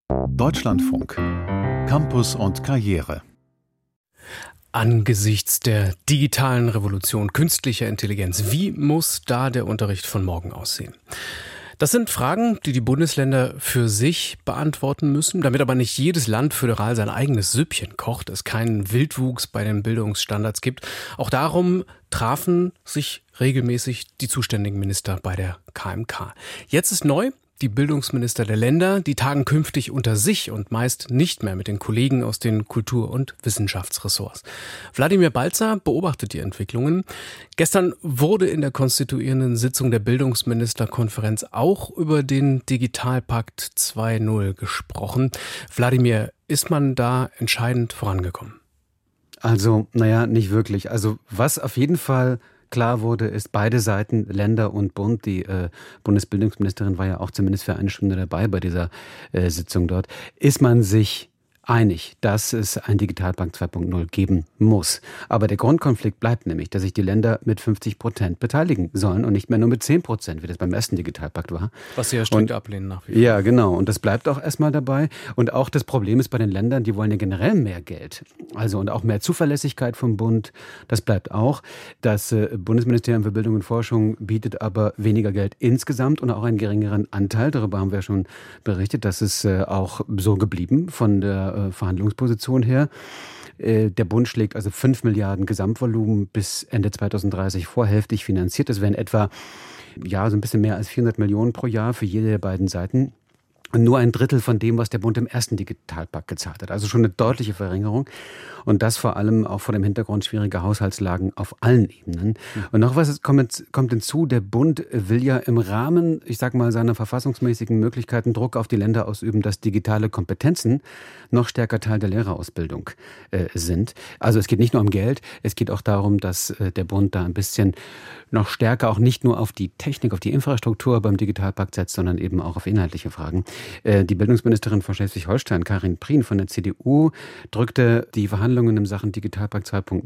Deutschlandfunk. Campus und Karriere. Angesichts der digitalen Revolution künstlicher Intelligenz, wie muss da der Unterricht von morgen aussehen? Das sind Fragen, die die Bundesländer für sich beantworten müssen, damit aber nicht jedes Land föderal sein eigenes Süppchen kocht, es keinen Wildwuchs bei den Bildungsstandards gibt. Auch darum trafen sich regelmäßig die zuständigen Minister bei der KMK. Jetzt ist neu: Die Bildungsminister der Länder, die tagen künftig unter sich und meist nicht mehr mit den Kollegen aus den Kultur- und Wissenschaftsressorts. Wladimir Balzer beobachtet die Entwicklungen. Gestern wurde in der konstituierenden Sitzung der Bildungsministerkonferenz auch über den Digitalpakt 2.0 gesprochen. Wladimir, ist man da entscheidend vorangekommen? Also, nicht wirklich. Also, was auf jeden Fall klar wurde, ist, beide Seiten, Länder und Bund, die Bundesbildungsministerin war ja auch zumindest für eine Stunde dabei bei dieser Sitzung dort, ist man sich einig, dass es ein Digitalpakt 2.0 geben muss. Aber der Grundkonflikt bleibt nämlich, dass sich die Länder mit 50% beteiligen sollen und nicht mehr nur mit 10%, wie das beim ersten Digitalpakt war. Was sie ja strikt ablehnen nach wie vor. Ja, genau. Und das bleibt auch erstmal dabei. Und auch das Problem ist bei den Ländern, die wollen ja generell mehr Geld. Also und auch mehr Zuverlässigkeit vom Bund. Das bleibt auch. Das Bundesministerium für Bildung und Forschung bietet aber weniger Geld insgesamt und auch einen geringeren Anteil. Darüber haben wir schon berichtet. Das ist auch so geblieben von der Verhandlungsposition her. Der Bund schlägt also 5 Milliarden Gesamtvolumen bis Ende 2030 vor, hälftig finanziert. Das wären etwa so ein bisschen mehr als 400 Millionen pro Jahr für jede der beiden Seiten. Und nur ein Drittel von dem, was der Bund im ersten Digitalpakt gezahlt hat. Also schon eine deutliche Verringerung. Und das vor allem auch vor dem Hintergrund schwieriger Haushaltslagen auf allen Ebenen. Und noch was kommt hinzu, der Bund will ja im Rahmen, seiner verfassungsmäßigen Möglichkeiten Druck auf die Länder ausüben, dass digitale Kompetenzen noch stärker Teil der Lehrerausbildung sind. Also es geht nicht nur um Geld, es geht auch darum, dass der Bund da ein bisschen noch stärker auch nicht nur auf die Technik, auf die Infrastruktur beim Digitalpakt setzt, sondern eben auch auf inhaltliche Fragen. Die Bildungsministerin von Schleswig-Holstein, Karin Prien von der CDU, drückte die Verhandlungen in Sachen Digitalpakt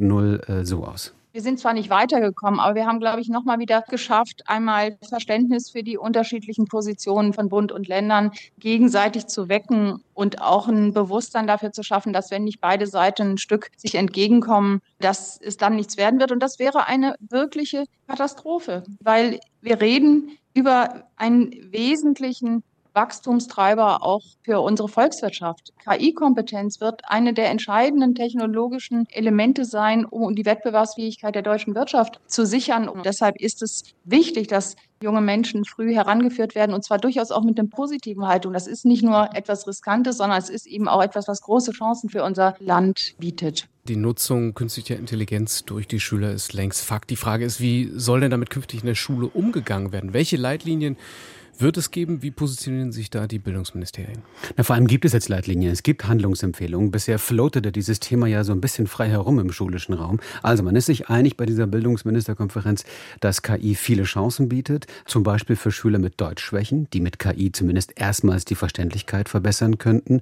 2.0 so aus. Wir sind zwar nicht weitergekommen, aber wir haben, glaube ich, nochmal wieder geschafft, einmal Verständnis für die unterschiedlichen Positionen von Bund und Ländern gegenseitig zu wecken und auch ein Bewusstsein dafür zu schaffen, dass wenn nicht beide Seiten ein Stück sich entgegenkommen, dass es dann nichts werden wird. Und das wäre eine wirkliche Katastrophe, weil wir reden über einen wesentlichen Wachstumstreiber auch für unsere Volkswirtschaft. KI-Kompetenz wird eine der entscheidenden technologischen Elemente sein, um die Wettbewerbsfähigkeit der deutschen Wirtschaft zu sichern. Und deshalb ist es wichtig, dass junge Menschen früh herangeführt werden, und zwar durchaus auch mit einer positiven Haltung. Das ist nicht nur etwas Riskantes, sondern es ist eben auch etwas, was große Chancen für unser Land bietet. Die Nutzung künstlicher Intelligenz durch die Schüler ist längst Fakt. Die Frage ist, wie soll denn damit künftig in der Schule umgegangen werden? Welche Leitlinien wird es geben? Wie positionieren sich da die Bildungsministerien? Vor allem gibt es jetzt Leitlinien, es gibt Handlungsempfehlungen. Bisher floatete dieses Thema ja so ein bisschen frei herum im schulischen Raum. Also man ist sich einig bei dieser Bildungsministerkonferenz, dass KI viele Chancen bietet, zum Beispiel für Schüler mit Deutschschwächen, die mit KI zumindest erstmals die Verständlichkeit verbessern könnten.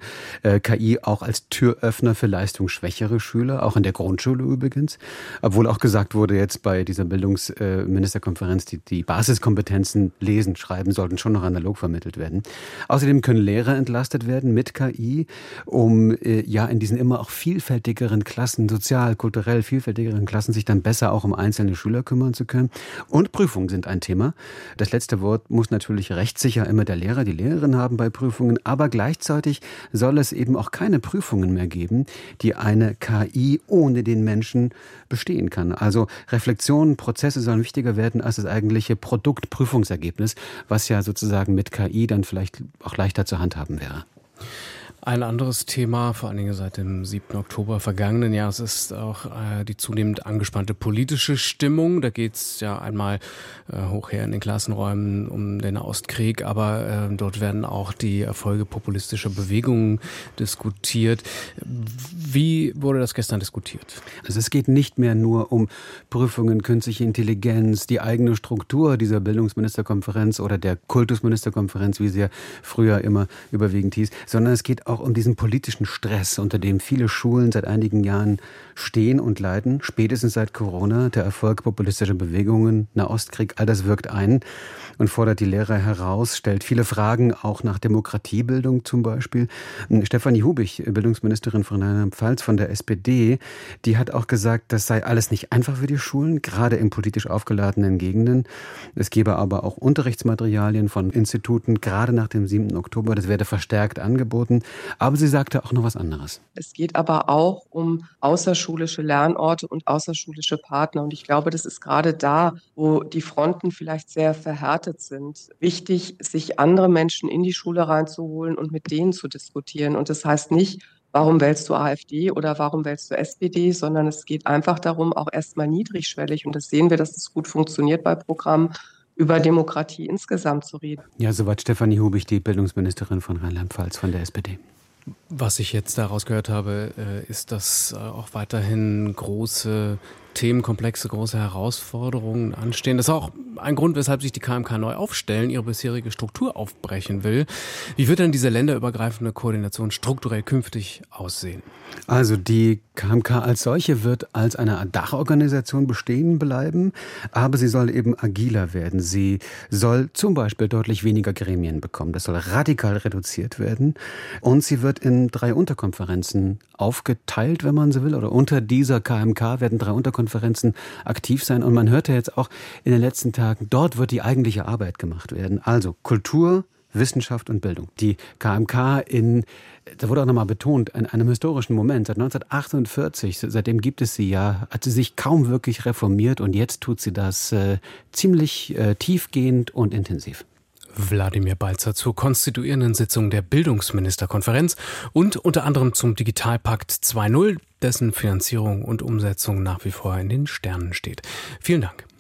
KI auch als Türöffner für leistungsschwächere Schüler, auch in der Grundschule übrigens. Obwohl auch gesagt wurde jetzt bei dieser Bildungsministerkonferenz, die Basiskompetenzen lesen, schreiben sollten schon noch analog vermittelt werden. Außerdem können Lehrer entlastet werden mit KI, um in diesen immer auch vielfältigeren Klassen, sozial, kulturell vielfältigeren Klassen, sich dann besser auch um einzelne Schüler kümmern zu können. Und Prüfungen sind ein Thema. Das letzte Wort muss natürlich rechtssicher immer der Lehrer, die Lehrerin haben bei Prüfungen, aber gleichzeitig soll es eben auch keine Prüfungen mehr geben, die eine KI ohne den Menschen bestehen kann. Also Reflexionen, Prozesse sollen wichtiger werden als das eigentliche Produktprüfungsergebnis, was ja sozusagen mit KI dann vielleicht auch leichter zu handhaben wäre. Ein anderes Thema, vor allen Dingen seit dem 7. Oktober vergangenen Jahres, ist auch die zunehmend angespannte politische Stimmung. Da geht es ja einmal hoch her in den Klassenräumen um den Ostkrieg, aber dort werden auch die Erfolge populistischer Bewegungen diskutiert. Wie wurde das gestern diskutiert? Also es geht nicht mehr nur um Prüfungen, künstliche Intelligenz, die eigene Struktur dieser Bildungsministerkonferenz oder der Kultusministerkonferenz, wie sie ja früher immer überwiegend hieß, sondern es geht auch um diesen politischen Stress, unter dem viele Schulen seit einigen Jahren stehen und leiden, spätestens seit Corona. Der Erfolg populistischer Bewegungen, Nahostkrieg, all das wirkt ein und fordert die Lehrer heraus, stellt viele Fragen auch nach Demokratiebildung zum Beispiel. Stefanie Hubich, Bildungsministerin von Rheinland-Pfalz von der SPD, die hat auch gesagt, das sei alles nicht einfach für die Schulen, gerade in politisch aufgeladenen Gegenden. Es gebe aber auch Unterrichtsmaterialien von Instituten, gerade nach dem 7. Oktober, das werde verstärkt angeboten. Aber sie sagte auch noch was anderes. Es geht aber auch um außerschulische Lernorte und außerschulische Partner. Und ich glaube, das ist gerade da, wo die Fronten vielleicht sehr verhärtet sind, wichtig, sich andere Menschen in die Schule reinzuholen und mit denen zu diskutieren. Und das heißt nicht, warum wählst du AfD oder warum wählst du SPD, sondern es geht einfach darum, auch erstmal niedrigschwellig, und das sehen wir, dass es gut funktioniert bei Programmen, über Demokratie insgesamt zu reden. Ja, soweit Stefanie Hubich, die Bildungsministerin von Rheinland-Pfalz von der SPD. Was ich jetzt daraus gehört habe, ist, dass auch weiterhin große Themenkomplexe, große Herausforderungen anstehen. Das ist auch ein Grund, weshalb sich die KMK neu aufstellen, ihre bisherige Struktur aufbrechen will. Wie wird denn diese länderübergreifende Koordination strukturell künftig aussehen? Also die KMK als solche wird als eine Art Dachorganisation bestehen bleiben, aber sie soll eben agiler werden. Sie soll zum Beispiel deutlich weniger Gremien bekommen. Das soll radikal reduziert werden. Und sie wird in 3 Unterkonferenzen aufgeteilt, wenn man so will. Oder unter dieser KMK werden 3 Unterkonferenzen aktiv sein. Und man hörte jetzt auch in den letzten Tagen, dort wird die eigentliche Arbeit gemacht werden. Also Kultur, Wissenschaft und Bildung. Die KMK da wurde auch nochmal betont, in einem historischen Moment, seit 1948, seitdem gibt es sie ja, hat sie sich kaum wirklich reformiert und jetzt tut sie das ziemlich tiefgehend und intensiv. Wladimir Balzer zur konstituierenden Sitzung der Bildungsministerkonferenz und unter anderem zum Digitalpakt 2.0, dessen Finanzierung und Umsetzung nach wie vor in den Sternen steht. Vielen Dank.